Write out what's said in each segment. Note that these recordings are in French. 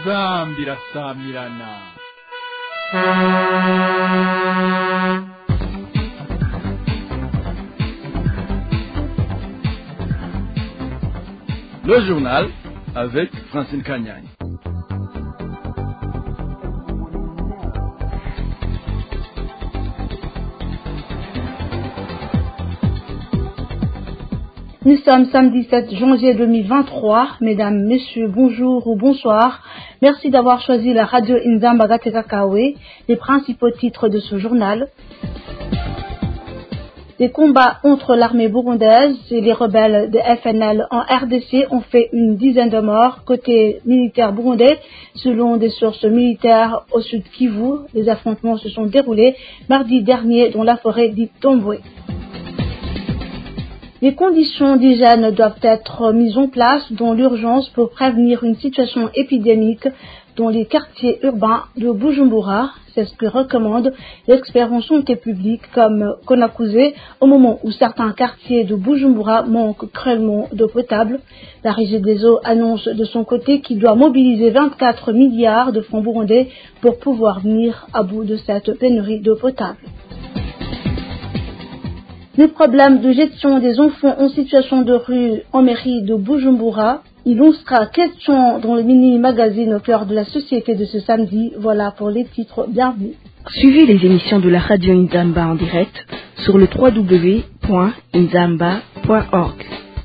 nzambi rasamirana. Le journal avec Francine Kanyani. Nous sommes samedi 7 janvier 2023. Mesdames, messieurs, bonjour ou bonsoir. Merci d'avoir choisi la radio Inzamba Gateka Kawe. Les principaux titres de ce journal. Des combats entre l'armée burundaise et les rebelles de FNL en RDC ont fait une dizaine de morts côté militaire burundais. Selon des sources militaires au sud Kivu, les affrontements se sont déroulés mardi dernier dans la forêt d'Itombwe. Les conditions d'hygiène doivent être mises en place dans l'urgence pour prévenir une situation épidémique dans les quartiers urbains de Bujumbura. C'est ce que recommande l'expert en santé publique comme Konakouze au moment où certains quartiers de Bujumbura manquent cruellement d'eau potable. La Régie des eaux annonce de son côté qu'il doit mobiliser 24 milliards de francs burundais pour pouvoir venir à bout de cette pénurie d'eau potable. Le problème de gestion des enfants en situation de rue en mairie de Bujumbura, il en sera question dans le mini-magazine au cœur de la société de ce samedi. Voilà pour les titres, bienvenue. Suivez les émissions de la radio Inzamba en direct sur le www.inzamba.org.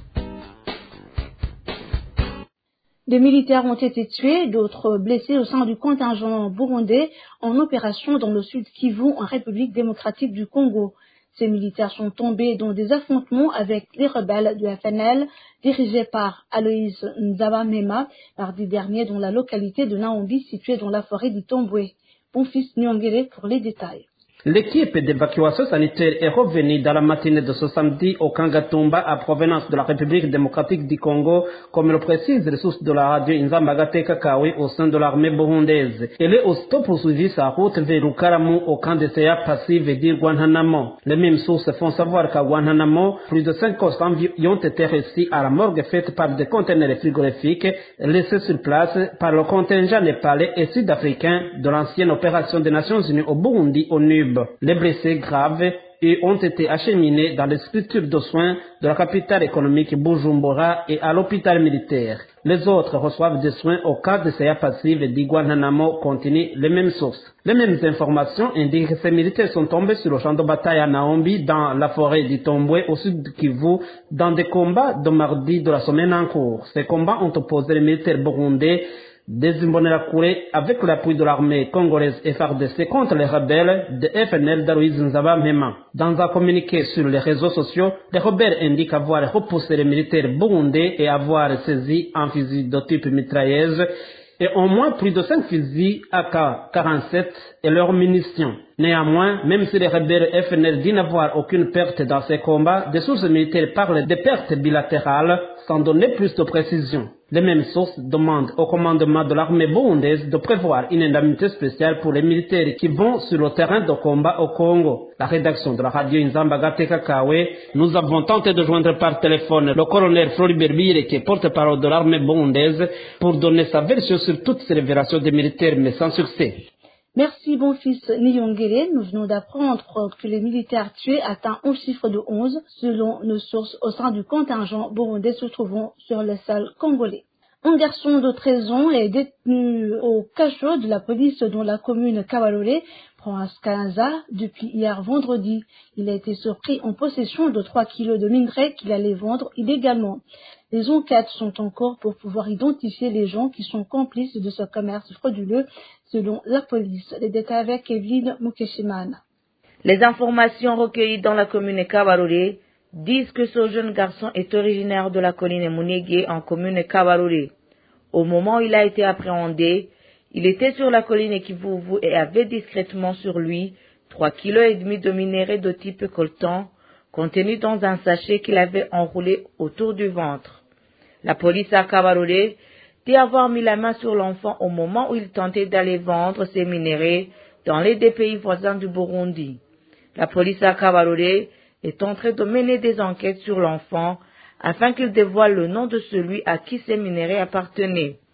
Des militaires ont été tués, d'autres blessés au sein du contingent burundais en opération dans le sud Kivu en République démocratique du Congo. Ces militaires sont tombés dans des affrontements avec les rebelles du FNL dirigés par Aloïs Nzabamema mardi dernier dans la localité de Naombi située dans la forêt d'Itombwe. Bonfils Nyongere pour les détails. L'équipe d'évacuation sanitaire est revenue dans la matinée de ce samedi au Kangatumba à provenance de la République démocratique du Congo, comme le précise les sources de la radio Inzamba Gateka Kawe au sein de l'armée burundaise. Elle est aussitôt poursuivie sa route vers Lukaramu au camp de CA passive d'Iguanhanamo. Les mêmes sources font savoir qu'à Guanhanamo, plus de 5 corps ont été reçus à la morgue faite par des conteneurs frigorifiques laissés sur place par le contingent népalais et sud-africain de l'ancienne opération des Nations Unies au Burundi au NUB. Les blessés graves ont été acheminés dans les structures de soins de la capitale économique Bujumbura et à l'hôpital militaire. Les autres reçoivent des soins au cas de CA passive d'Iguanhanamo, continue les mêmes sources. Les mêmes informations indiquent que ces militaires sont tombés sur le champ de bataille à Naombi dans la forêt d'Itombwe au sud de Kivu dans des combats de mardi de la semaine en cours. Ces combats ont opposé les militaires burundais des Imbonerakure avec l'appui de l'armée congolaise FARDC contre les rebelles de FNL d'Aloïs Nzabamema. Dans un communiqué sur les réseaux sociaux, les rebelles indiquent avoir repoussé les militaires burundais et avoir saisi un fusil de type mitrailleuse et au moins plus de 5 fusils AK-47 et leurs munitions. Néanmoins, même si les rebelles FNL disent n'avoir aucune perte dans ces combats, des sources militaires parlent de pertes bilatérales sans donner plus de précision. Les mêmes sources demandent au commandement de l'armée burundaise de prévoir une indemnité spéciale pour les militaires qui vont sur le terrain de combat au Congo. La rédaction de la radio Inzamba Gateka Kawe, nous avons tenté de joindre par téléphone le colonel Floribert Bire, qui est porte-parole de l'armée burundaise, pour donner sa version sur toutes ces révélations des militaires, mais sans succès. Merci, bon fils Nyongere. Nous venons d'apprendre que les militaires tués atteignent un chiffre de 11, selon nos sources au sein du contingent burundais se trouvant sur le sol congolais. Un garçon de 13 ans est détenu au cachot de la police dans la commune Kabalolé, province Kanza, depuis hier vendredi. Il a été surpris en possession de 3 kilos de minerais qu'il allait vendre illégalement. Les enquêtes sont en cours pour pouvoir identifier les gens qui sont complices de ce commerce frauduleux, selon la police. Les détails avec Evelyne Mukeshimana. Les informations recueillies dans la commune Kabarore disent que ce jeune garçon est originaire de la colline Munege en commune Kabarore. Au moment où il a été appréhendé, il était sur la colline Kivuvu et avait discrètement sur lui 3,5 kg de minerais de type coltan contenus dans un sachet qu'il avait enroulé autour du ventre. La police à Kabarore dit avoir mis la main sur l'enfant au moment où il tentait d'aller vendre ces minerais dans les deux pays voisins du Burundi. La police à Kabarore est en train de mener des enquêtes sur l'enfant afin qu'il dévoile le nom de celui à qui ces minerais appartenaient.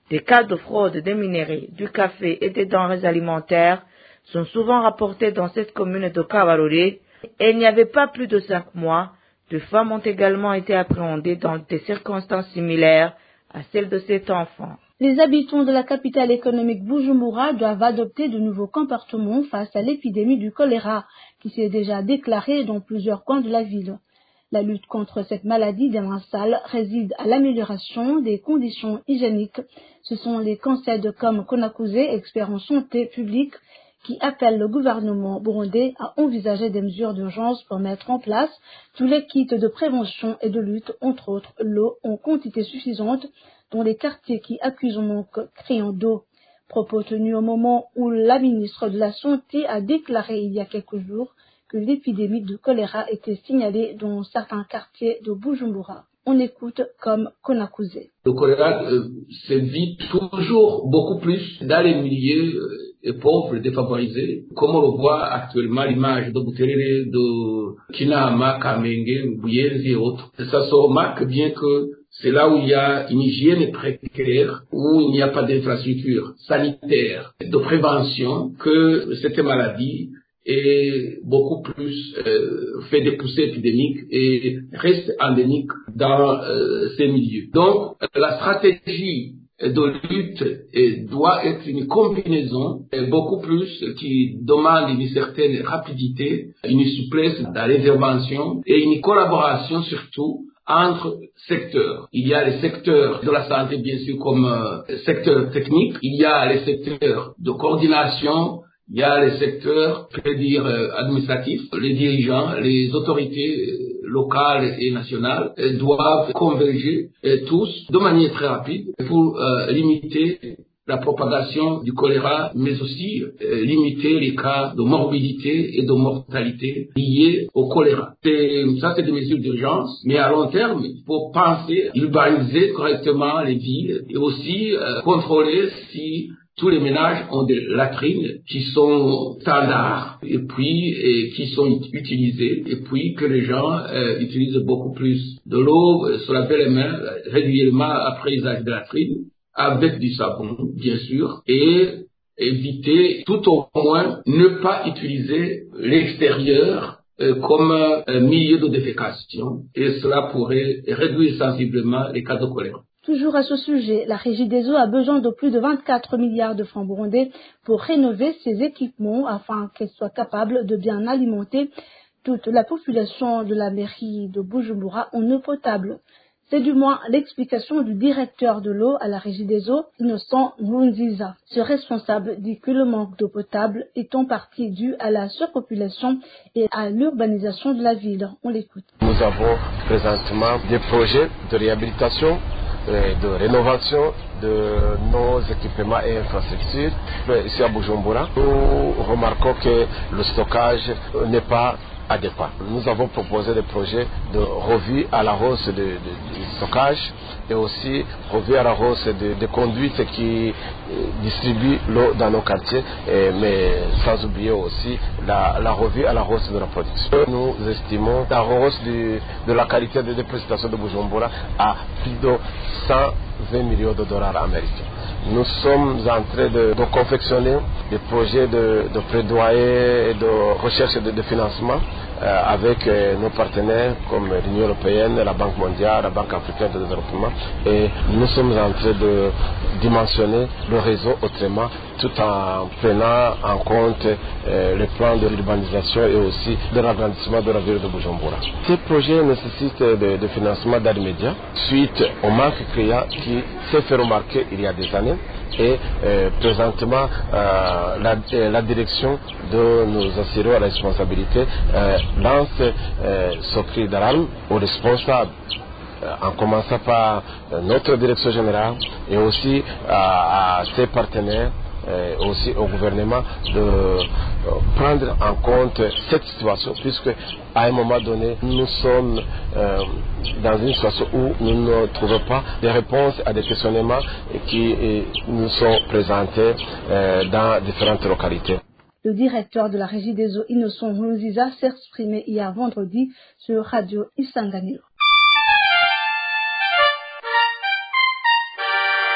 Des cas de fraude des minerais, du café et des denrées alimentaires sont souvent rapportés dans cette commune de Kabarore, et il n'y avait pas plus de 5 mois, 2 femmes ont également été appréhendées dans des circonstances similaires à celles de cet enfant. Les habitants de la capitale économique Bujumbura doivent adopter de nouveaux comportements face à l'épidémie du choléra qui s'est déjà déclarée dans plusieurs coins de la ville. La lutte contre cette maladie des mains sales réside à l'amélioration des conditions hygiéniques. Ce sont les conseils de Com Konakuze, experts en santé publique, qui appellent le gouvernement burundais à envisager des mesures d'urgence pour mettre en place tous les kits de prévention et de lutte, entre autres l'eau en quantité suffisante dans les quartiers qui accusent un manque criant d'eau. Propos tenus au moment où la ministre de la Santé a déclaré il y a quelques jours que l'épidémie de choléra était signalée dans certains quartiers de Bujumbura. On écoute comme Konakuze. Le choléra se vit toujours beaucoup plus dans les milieux pauvres, défavorisés, comme on le voit actuellement à l'image de Buterere, de Kinama, Kamenge, Buyenzi et autres. Ça se remarque bien que c'est là où il y a une hygiène précaire, où il n'y a pas d'infrastructure sanitaire, de prévention, que cette maladie est beaucoup plus fait des poussées épidémiques et reste endémique dans ces milieux. Donc, la stratégie de lutte doit être une combinaison beaucoup plus qui demande une certaine rapidité, une souplesse dans l'intervention et une collaboration surtout entre secteurs. Il y a les secteurs de la santé, bien sûr, comme secteur technique. Il y a les secteurs de coordination. Il y a les secteurs, administratifs. Les dirigeants, les autorités locales et nationales doivent converger tous de manière très rapide pour limiter la propagation du choléra, mais aussi limiter les cas de morbidité et de mortalité liés au choléra. Ça, c'est des mesures d'urgence, mais à long terme, il faut penser, urbaniser correctement les villes et aussi contrôler si tous les ménages ont des latrines qui sont standards et puis qui sont utilisées et puis que les gens utilisent beaucoup plus de l'eau, se laver les mains régulièrement après usage de latrine avec du savon bien sûr et éviter tout au moins ne pas utiliser l'extérieur comme milieu de défécation et cela pourrait réduire sensiblement les cas de choléra. Toujours à ce sujet, la Régie des eaux a besoin de plus de 24 milliards de francs burundais pour rénover ses équipements afin qu'elle soit capable de bien alimenter toute la population de la mairie de Bujumbura en eau potable. C'est du moins l'explication du directeur de l'eau à la Régie des eaux, Innocent Ngunziza. Ce responsable dit que le manque d'eau potable est en partie dû à la surpopulation et à l'urbanisation de la ville. On l'écoute. Nous avons présentement des projets de réhabilitation de rénovation de nos équipements et infrastructures. Ici à Bujumbura, nous remarquons que le stockage n'est pas adéquat. Nous avons proposé des projets de revue à la hausse du stockage et aussi revue à la hausse des conduites qui distribuent l'eau dans nos quartiers, mais sans oublier aussi la revue à la hausse de la production. Nous estimons la hausse de la qualité des prestations de Bujumbura à plus de 120 millions de dollars américains. Nous sommes en train de confectionner des projets de plaidoyer et de recherche et de financement avec nos partenaires comme l'Union européenne, la Banque mondiale, la Banque africaine de développement. Et nous sommes en train de dimensionner le réseau autrement tout en prenant en compte les plans de l'urbanisation et aussi de l'agrandissement de la ville de Bujumbura. Ces projets nécessitent de financement d'aide média suite au manque criant qui s'est fait remarquer il y a des années. Et présentement, la direction de nos assureurs à la responsabilité lance ce cri d'alarme aux responsables, en commençant par notre direction générale et aussi à ses partenaires, aussi au gouvernement de prendre en compte cette situation, puisque à un moment donné nous sommes dans une situation où nous ne trouvons pas des réponses à des questionnements qui nous sont présentés dans différentes localités. Le directeur de la Régie des eaux, Innocent Ngunziza, s'est exprimé hier vendredi sur Radio Isanganiro.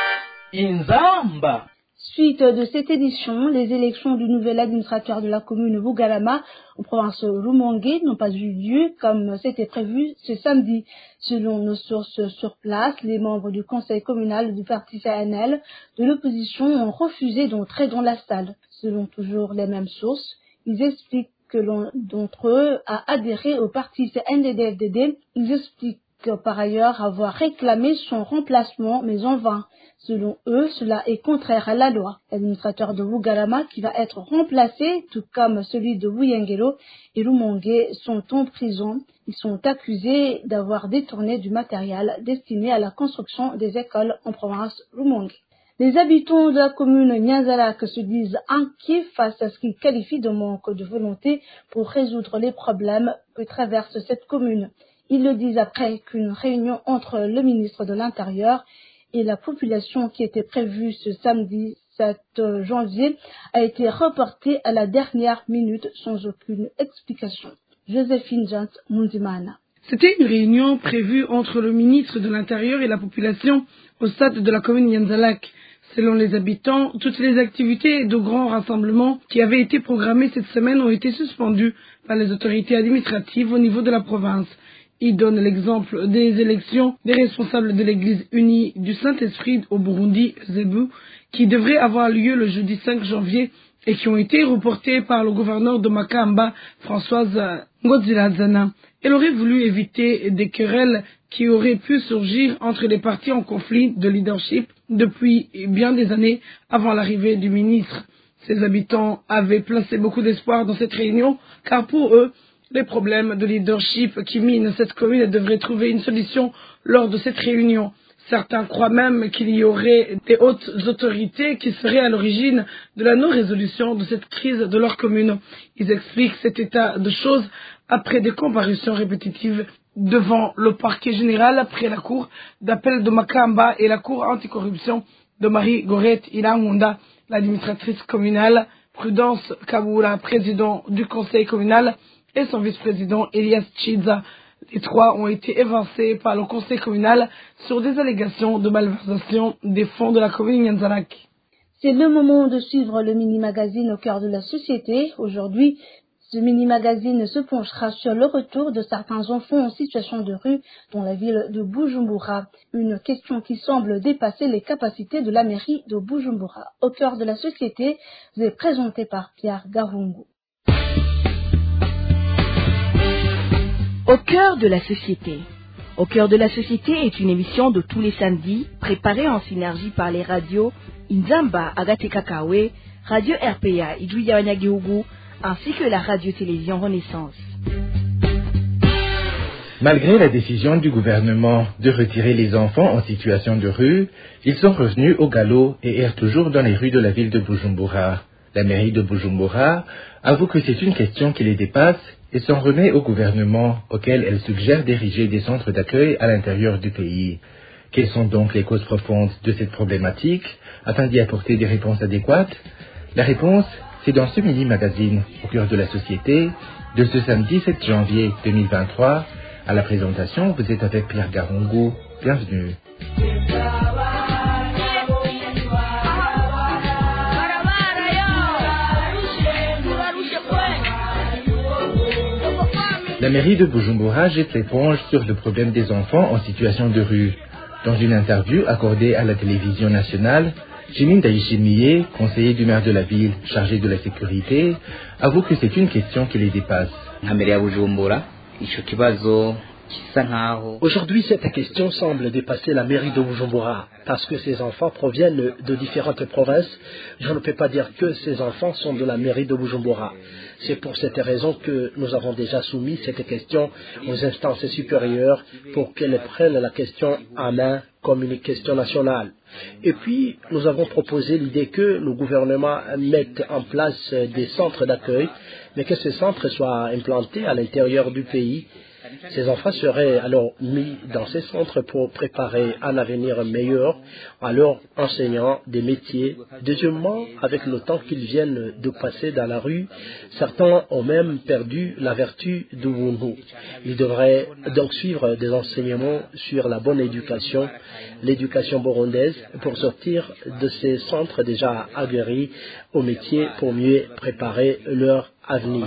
Inzamba. Suite de cette édition, les élections du nouvel administrateur de la commune Bugalama en province Rumongue n'ont pas eu lieu comme c'était prévu ce samedi. Selon nos sources sur place, les membres du conseil communal du parti CNL de l'opposition ont refusé d'entrer dans la salle. Selon toujours les mêmes sources, ils expliquent que l'un d'entre eux a adhéré au parti CNDD-FDD. Ils expliquent par ailleurs avoir réclamé son remplacement, mais en vain. Selon eux, cela est contraire à la loi. L'administrateur de Bugalama, qui va être remplacé, tout comme celui de Wuyengelo et Rumongue, sont en prison. Ils sont accusés d'avoir détourné du matériel destiné à la construction des écoles en province Rumongue. Les habitants de la commune Nyanzalak se disent inquiets face à ce qu'ils qualifient de manque de volonté pour résoudre les problèmes que traverse cette commune. Ils le disent après qu'une réunion entre le ministre de l'Intérieur et la population qui était prévue ce samedi 7 janvier a été reportée à la dernière minute sans aucune explication. Joséphine Jant Mundimana. C'était une réunion prévue entre le ministre de l'Intérieur et la population au stade de la commune Nyanzalak. Selon les habitants, toutes les activités de grands rassemblements qui avaient été programmées cette semaine ont été suspendues par les autorités administratives au niveau de la province. Il donne l'exemple des élections des responsables de l'église unie du Saint-Esprit au Burundi, Zebu, qui devraient avoir lieu le jeudi 5 janvier et qui ont été reportées par le gouverneur de Makamba, Françoise Ngodzilazana. Elle aurait voulu éviter des querelles qui auraient pu surgir entre les partis en conflit de leadership depuis bien des années avant l'arrivée du ministre. Ses habitants avaient placé beaucoup d'espoir dans cette réunion, car pour eux, les problèmes de leadership qui minent cette commune devraient trouver une solution lors de cette réunion. Certains croient même qu'il y aurait des hautes autorités qui seraient à l'origine de la non-résolution de cette crise de leur commune. Ils expliquent cet état de choses après des comparutions répétitives devant le parquet général, après la cour d'appel de Makamba et la cour anticorruption de Marie-Gorette Ilangunda, l'administratrice communale, Prudence Kaboula, président du conseil communal, et son vice-président Elias Chiza. Les trois ont été évincés par le conseil communal sur des allégations de malversation des fonds de la commune Nyanzalak. C'est le moment de suivre le mini-magazine au cœur de la société. Aujourd'hui, ce mini-magazine se penchera sur le retour de certains enfants en situation de rue dans la ville de Bujumbura. Une question qui semble dépasser les capacités de la mairie de Bujumbura. Au cœur de la société, vous est présenté par Pierre Garungu. Au cœur de la société. Au cœur de la société est une émission de tous les samedis, préparée en synergie par les radios Inzamba Agatekakawe, Radio RPA Idouya-Wanyagihugu, ainsi que la radio-télévision Renaissance. Malgré la décision du gouvernement de retirer les enfants en situation de rue, ils sont revenus au galop et errent toujours dans les rues de la ville de Bujumbura. La mairie de Bujumbura avoue que c'est une question qui les dépasse et s'en remet au gouvernement auquel elle suggère d'ériger des centres d'accueil à l'intérieur du pays. Quelles sont donc les causes profondes de cette problématique afin d'y apporter des réponses adéquates? La réponse, c'est dans ce mini-magazine au cœur de la société de ce samedi 7 janvier 2023. À la présentation, vous êtes avec Pierre Garungu. Bienvenue. La mairie de Bujumbura jette l'éponge sur le problème des enfants en situation de rue. Dans une interview accordée à la télévision nationale, Jimin Daishimiye, conseiller du maire de la ville chargé de la sécurité, avoue que c'est une question qui les dépasse. Aujourd'hui, cette question semble dépasser la mairie de Bujumbura, parce que ces enfants proviennent de différentes provinces. Je ne peux pas dire que ces enfants sont de la mairie de Bujumbura. C'est pour cette raison que nous avons déjà soumis cette question aux instances supérieures pour qu'elles prennent la question en main comme une question nationale. Et puis, nous avons proposé l'idée que le gouvernement mette en place des centres d'accueil, mais que ces centres soient implantés à l'intérieur du pays Ces enfants seraient alors mis dans ces centres pour préparer un avenir meilleur à leurs enseignants des métiers. Deuxièmement, avec le temps qu'ils viennent de passer dans la rue, certains ont même perdu la vertu du Wunhu. Ils devraient donc suivre des enseignements sur la bonne éducation, l'éducation burundaise, pour sortir de ces centres déjà aguerris au métier pour mieux préparer leur avenir.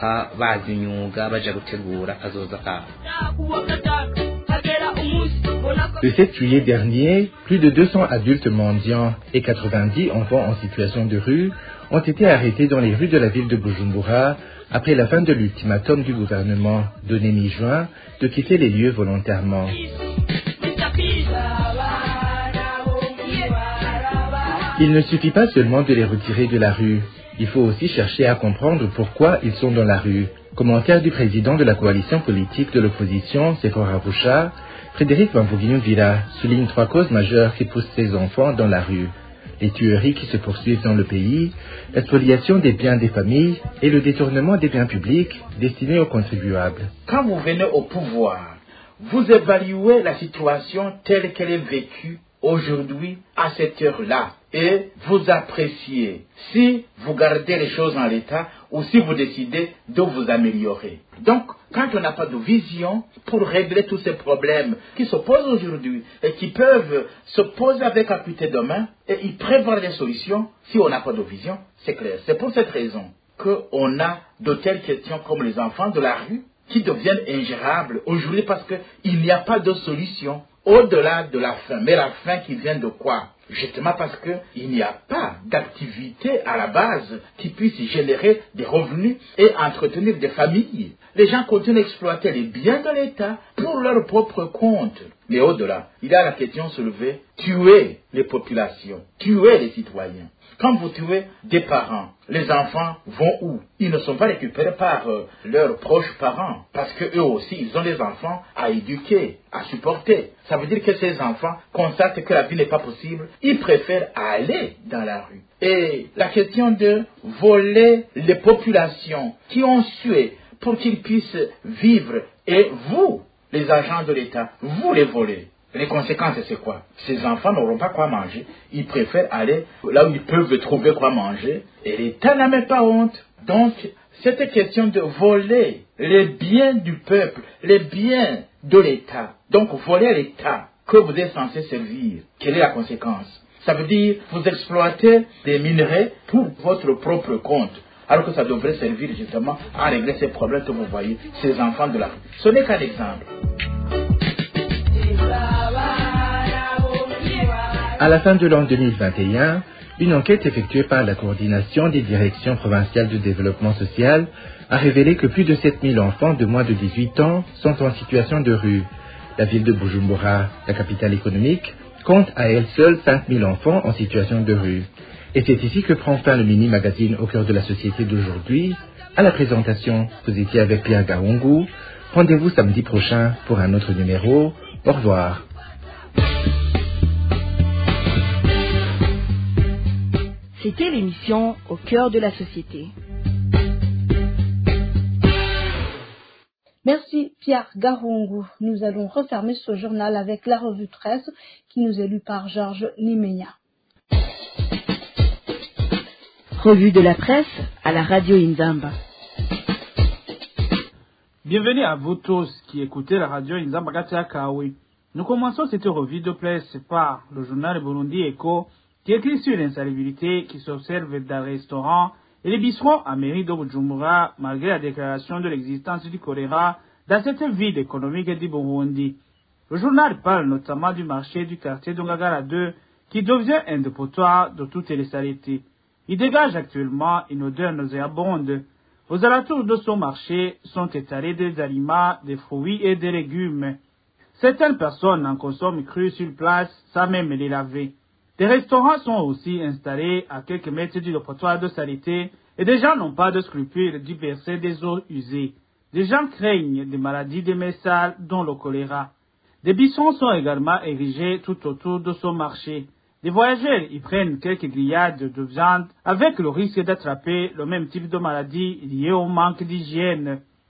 Le 7 juillet dernier, plus de 200 adultes mendiants et 90 enfants en situation de rue ont été arrêtés dans les rues de la ville de Bujumbura après la fin de l'ultimatum du gouvernement donné mi-juin de quitter les lieux volontairement. Il ne suffit pas seulement de les retirer de la rue, il faut aussi chercher à comprendre pourquoi ils sont dans la rue. Commentaire du président de la coalition politique de l'opposition, Sephora Boucha, Frédéric Bambougignon-Villa souligne 3 causes majeures qui poussent ces enfants dans la rue. Les tueries qui se poursuivent dans le pays, la spoliation des biens des familles et le détournement des biens publics destinés aux contribuables. Quand vous venez au pouvoir, vous évaluez la situation telle qu'elle est vécue aujourd'hui à cette heure-là et vous appréciez si vous gardez les choses en l'état ou si vous décidez de vous améliorer. Donc, quand on n'a pas de vision pour régler tous ces problèmes qui se posent aujourd'hui et qui peuvent se poser avec acuité demain et y prévoir des solutions, si on n'a pas de vision, c'est clair. C'est pour cette raison qu'on a de telles questions comme les enfants de la rue qui deviennent ingérables aujourd'hui parce qu'il n'y a pas de solution au-delà de la faim. Mais la faim qui vient de quoi? Justement parce qu'il n'y a pas d'activité à la base qui puisse générer des revenus et entretenir des familles. Les gens continuent d'exploiter les biens de l'État pour leur propre compte. Mais au-delà, il y a la question soulevée, tuer les populations, tuer les citoyens. Quand vous tuez des parents, les enfants vont où? Ils ne sont pas récupérés par leurs proches parents, parce qu'eux aussi, ils ont des enfants à éduquer, à supporter. Ça veut dire que ces enfants constatent que la vie n'est pas possible, ils préfèrent aller dans la rue. Et la question de voler les populations qui ont sué pour qu'ils puissent vivre, et vous, les agents de l'État, vous les volez. Les conséquences, c'est quoi? Ces enfants n'auront pas quoi manger. Ils préfèrent aller là où ils peuvent trouver quoi manger. Et l'État n'a même pas honte. Donc, cette question de voler les biens du peuple, les biens de l'État. Donc, voler l'État que vous êtes censé servir. Quelle est la conséquence? Ça veut dire, vous exploitez des minerais pour votre propre compte. Alors que ça devrait servir justement à régler ces problèmes que vous voyez, ces enfants de la rue. Ce n'est qu'un exemple. À la fin de l'an 2021, une enquête effectuée par la coordination des directions provinciales de développement social a révélé que plus de 7000 enfants de moins de 18 ans sont en situation de rue. La ville de Bujumbura, la capitale économique, compte à elle seule 5000 enfants en situation de rue. Et c'est ici que prend fin le mini-magazine au cœur de la société d'aujourd'hui. À la présentation, vous étiez avec Pierre Gahungu. Rendez-vous samedi prochain pour un autre numéro. Au revoir. C'était l'émission Au cœur de la société. Merci Pierre Gahungu. Nous allons refermer ce journal avec la revue presse qui nous est lue par Georges Nimeya. Revue de la presse à la radio Inzamba. Bienvenue à vous tous qui écoutez la radio Inzamba Gatia Kawi. Nous commençons cette revue de presse par le journal Burundi Echo qui écrit sur l'insalubrité qui s'observe dans les restaurants et les bistrots à mairie de Bujumbura malgré la déclaration de l'existence du choléra dans cette ville économique du Burundi. Le journal parle notamment du marché du quartier d'Ongagara 2 qui devient un dépotoir de toutes les saletés. Il dégage actuellement une odeur nauséabonde. Aux alentours de son marché sont étalés des aliments, des fruits et des légumes. Certaines personnes en consomment crus sur place sans même les laver. Des restaurants sont aussi installés à quelques mètres du dépotoir de saleté et des gens n'ont pas de scrupules d'y verser des eaux usées. Des gens craignent des maladies démesales dont le choléra. Des buissons sont également érigés tout autour de son marché. Des voyageurs y prennent quelques grillades de viande avec le risque d'attraper le même type de maladie liée au manque d'hygiène.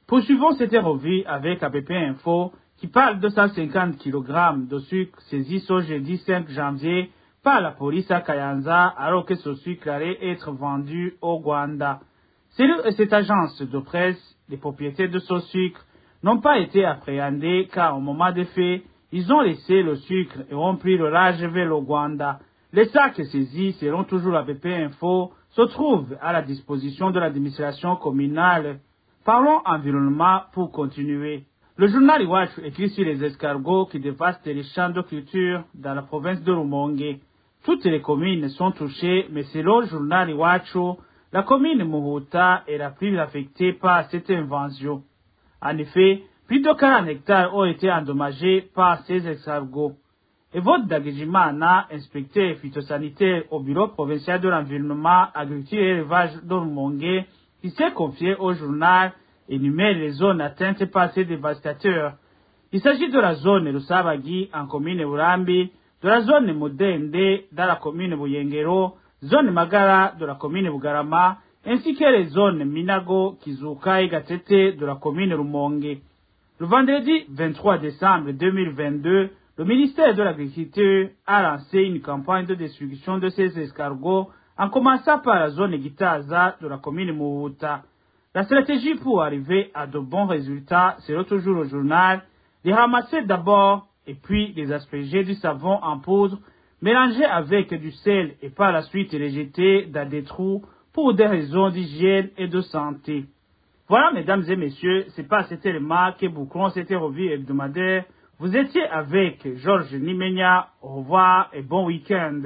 Poursuivons cette revue avec ABP Info qui parle de 150 kg de sucre saisi ce jeudi 5 janvier par la police à Kayanza alors que ce sucre allait être vendu au Rwanda. Selon cette agence de presse, les propriétaires de ce sucre n'ont pas été appréhendés car au moment des faits, ils ont laissé le sucre et ont pris le large vers le Rwanda. Les sacs saisis, selon toujours ABP Info, se trouvent à la disposition de l'administration communale. Parlons environnement pour continuer. Le journal Iwachu écrit sur les escargots qui dévastent les champs de culture dans la province de Rumonge. Toutes les communes sont touchées, mais selon le journal Iwachu, la commune Muhuta est la plus affectée par cette invasion. En effet, plus de 40 hectares ont été endommagés par ces escargots. Evode Dagejimana, inspecteur phytosanitaire au bureau provincial de l'environnement, agriculture et élevage de Rumonge, qui s'est confié au journal, énumère les zones atteintes par ces dévastateurs. Il s'agit de la zone Rusabagi en commune Urambi, de la zone Mudende dans la commune Buyengero, zone Magara de la commune Bugarama, ainsi que les zones Minago, Kizuka et Gatete de la commune Rumonge. Le vendredi 23 décembre 2022, le ministère de l'Agriculture a lancé une campagne de destruction de ces escargots en commençant par la zone Gitaza de la commune Muhuta. La stratégie pour arriver à de bons résultats, c'est toujours au journal, les ramasser d'abord et puis les asperger du savon en poudre, mélanger avec du sel et par la suite les jeter dans des trous pour des raisons d'hygiène et de santé. Voilà, mesdames et messieurs, c'est pas cet élément que bouclons cette revue hebdomadaire. Vous étiez avec Georges Nimenya. Au revoir et bon week-end.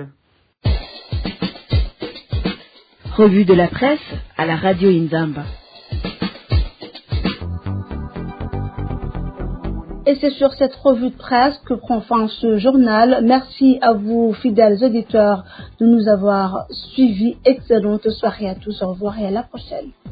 Revue de la presse à la radio Inzamba. Et c'est sur cette revue de presse que prend fin ce journal. Merci à vous, fidèles auditeurs, de nous avoir suivis. Excellente soirée à tous. Au revoir et à la prochaine.